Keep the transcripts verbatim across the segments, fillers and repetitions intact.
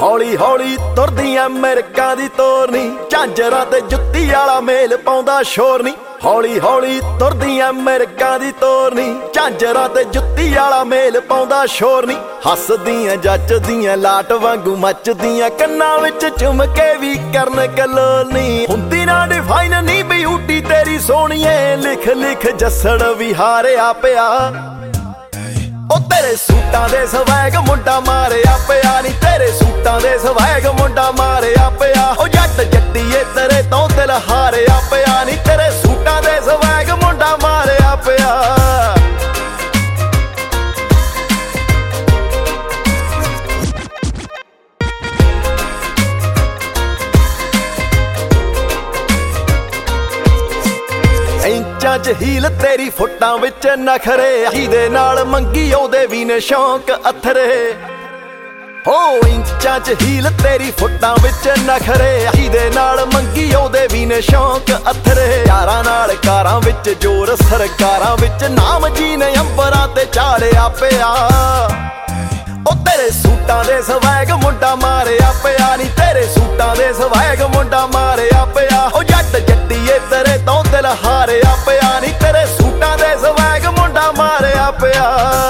ਹੌਲੀ ਹੌਲੀ ਤੁਰਦੀਆਂ ਮਿਰਕਾਂ ਦੀ ਤੋਰ ਨੀ, ਝਾਂਜਰਾਂ ਤੇ ਜੁੱਤੀ ਵਾਲਾ ਮੇਲ ਪਾਉਂਦਾ ਸ਼ੋਰ ਨੀ। ਹੌਲੀ ਹੌਲੀ ਤੁਰਦੀਆਂ ਮਿਰਕਾਂ ਦੀ ਤੋਰ ਨੀ, ਝਾਂਜਰਾਂ ਤੇ ਜੁੱਤੀ ਵਾਲਾ ਮੇਲ ਪਾਉਂਦਾ ਸ਼ੋਰ ਨੀ। ਹੱਸਦੀਆਂ ਜੱਚਦੀਆਂ ਲਾਟ ਵਾਂਗੂ ਮੱਚਦੀਆਂ, ਕੰਨਾਂ ਵਿੱਚ ਚੁੰਮ ਕੇ ਵੀ ਕਰਨ ਕਲੋਲ ਨੀ। ਹੁੰਦੀ ਨਾ ਡਿਫਾਈਨ ਨੀ ਬਿਊਟੀ ਤੇਰੀ ਸੋਹਣੀਏ, ਲਿਖ ਲਿਖ ਜੱਸੜ ਵੀ ਹਾਰਿਆ ਪਿਆ। ਉਹ ਤੇਰੇ ਸੂਟਾਂ ਦੇ ਸਵੈਗ ਮੁੰਡਾ ਮਾਰਿਆ ਪਿਆ ਨੀ, ਤੇਰੇ ਸੂਟਾਂ ਦੇ ਸਵੈਗ ਮੁੰਡਾ ਮਾਰਿਆ ਪਿਆ। ਉਹ ਜੱਟ ਜੱਟੀਏ ਤੇਰੇ ਤੋਂ ਦਿਲ ਹਾਰਿਆ ਪਿਆ ਨੀ, ਤੇਰੇ ਸੂਟਾਂ ਦੇ ਸਵੈਗ ਮੁੰਡਾ ਮਾਰਿਆ ਪਿਆ। ਇੰਚਾਂ ਚ ਹੀਲ ਤੇਰੀ ਫੁੱਟਾਂ ਵਿੱਚ ਨਖਰੇ, ਜਿਹਦੇ ਨਾਲ ਮੰਗੀ ਉਹਦੇ ਵੀ ਨੇ ਸ਼ੌਂਕ ਅਥਰੇ। ਹੋ ਇੰਚਾਂ ਚ ਹੀਲ ਤੇਰੀ ਫੁੱਟਾਂ ਵਿੱਚ ਨਖਰੇ, ਜਿਹਦੇ ਨਾਲ ਮੰਗੀ ਉਹਦੇ ਵੀ ਨੇ ਸ਼ੌਂਕ ਅਥਰੇ। ਯਾਰਾਂ ਨਾਲ ਕਾਰਾਂ ਵਿੱਚ ਜ਼ੋਰ, ਸਰਕਾਰਾਂ ਵਿੱਚ ਨਾਮ ਜੀ ਨੇ ਅੰਬਰਾਂ ਤੇ ਚਾੜਿਆ ਪਿਆ। ਉਹ ਤੇਰੇ ਸੂਟਾਂ ਦੇ ਸਵੈਗ ਮੁੰਡਾ ਮਾਰਿਆ ਪਿਆ ਨੀ, ਤੇਰੇ ਸੂਟਾਂ ਦੇ ਸਵੈਗ ਮੁੰਡਾ ਮਾਰਿਆ ਪਿਆ। ਉਹ ਜੱਟ ਜੱਟੀਏ ਤੇਰੇ ਤੋਂ ਦਿਲ ਹਾਰਿਆ ਪਿਆ ਨੀ, ਤੇਰੇ ਸੂਟਾਂ ਦੇ ਸਵੈਗ ਮੁੰਡਾ ਮਾਰਿਆ ਪਿਆ।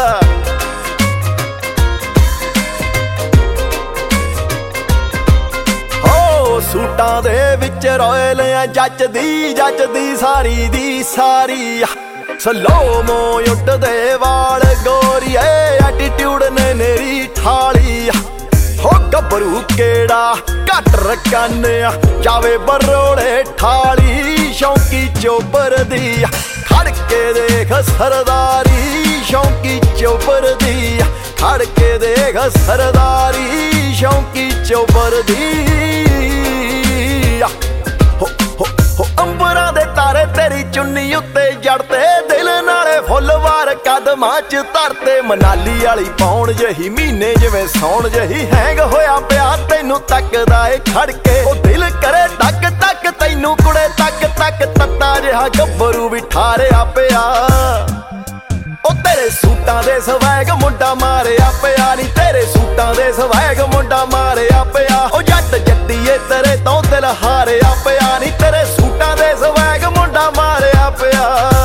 ਹੋ ਸੂਟਾਂ ਦੇ ਵਿੱਚ ਰੋਇਲ ਆ ਜੱਚਦੀ ਜੱਚਦੀ ਸਾਰੀ ਦੀ ਸਾਰੀ। ਸਲੋ ਮੋ ਉੱਡਦੇ ਵਾਲ ਗੋਰੀਏ, ਐਟੀਟਿਊਡ ਨੇ ਨੇਰੀ ਠਾਲੀ। ਹੋ ਗੱਭਰੂ ਕਿਹੜਾ ਘੱਟ ਰਕਾਨਿਆ, ਜਾਵੇ ਬਰੋਲੇ ਠਾਲੀ। ਸ਼ੌਂਕੀ ਚੋਬਰ ਦੀ ਖੜ ਕੇ ਦੇਖ ਸਰਦਾਰੀ, ਸ਼ੌਂਕੀ ਚੋਬਰ ਦੀ ਖੜ ਕੇ ਦੇਖ ਸਰਦਾਰੀ, ਸ਼ੌਂਕੀ ਚੋਬਰ ਦੀ। ਹੋ ਹੋ ਹੋ ਅੰਬਰਾਂ ਦੇ ਤਾਰੇ ਤੇਰੀ ਚੁੰਨੀ ਉੱਤੇ ਜੜਤੇ, ਦਿਲ ਨਾਲੇ ਫੁੱਲ ਵਾਰ ਕਦਮਾਂ ਚ ਧਰਤੇ। ਮਨਾਲੀ ਵਾਲੀ ਪੌਣ ਜਹੀ ਮਹੀਨੇ ਜਿਵੇਂ ਸੌਣ ਜਹੀ, ਹੈਂਗ ਹੋਇਆ ਪਿਆ ਤੈਨੂੰ ਤੱਕਦਾ ਏ ਖੜ ਕੇ। ਉਹ ਦਿਲ ਕਰੇ ਟੱਕ ਟੱਕ ਤੈਨੂੰ ਕੁੜੇ ਤੱਕ ਤੱਕ, ਤੱਤਾ ਜਿਹਾ ਗੱਭਰੂ ਵੀ ਠਾਰਿਆ ਪਿਆ। ਉਹ ਤੇਰੇ ਸੂਟਾਂ ਦੇ ਸਵੈਗ ਮੁੰਡਾ ਮਾਰਿਆ ਪਿਆ ਨੀ, ਤੇਰੇ ਸੂਟਾਂ ਦੇ ਸਵੈਗ ਮੁੰਡਾ ਮਾਰਿਆ ਪਿਆ। ਉਹ ਜੱਟ ਜੱਟੀਏ ਤੇਰੇ ਤੋਂ ਦਿਲ ਹਾਰਿਆ ਪਿਆ ਨੀ, ਤੇਰੇ ਸੂਟਾਂ ਦੇ ਸਵੈਗ ਮੁੰਡਾ ਮਾਰਿਆ ਪਿਆ।